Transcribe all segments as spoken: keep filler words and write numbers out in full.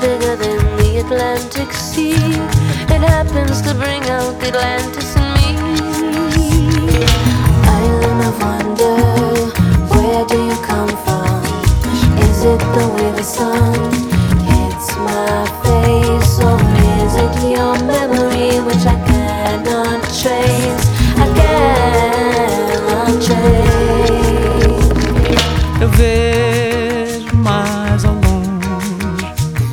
bigger than the Atlantic Sea. It happens to bring out the Atlantis in me. Island of wonder, where do you come from? Is it the way the sun hits my face, or is it your memory which I cannot trace? I cannot trace. Eu vejo mais ao longe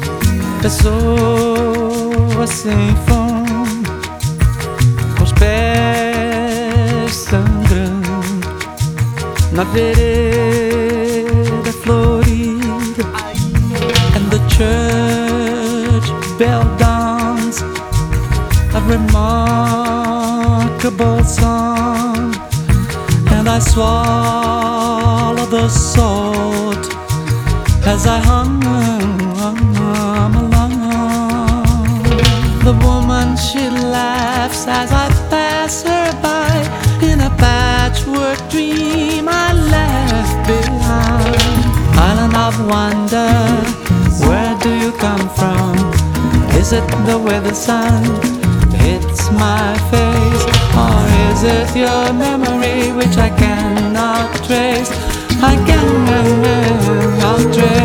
pessoas sem fome, com os pés sangrando na vereda florida, and the church bell dawns a remarkable song, and I swallow the salt as I hum along. The woman, she laughs as I pass her by, in a patchwork dream I left behind. Island of wonder, where do you come from? Is it the way the sun hits my face, or is it your memory which I cannot trace? I cannot trace.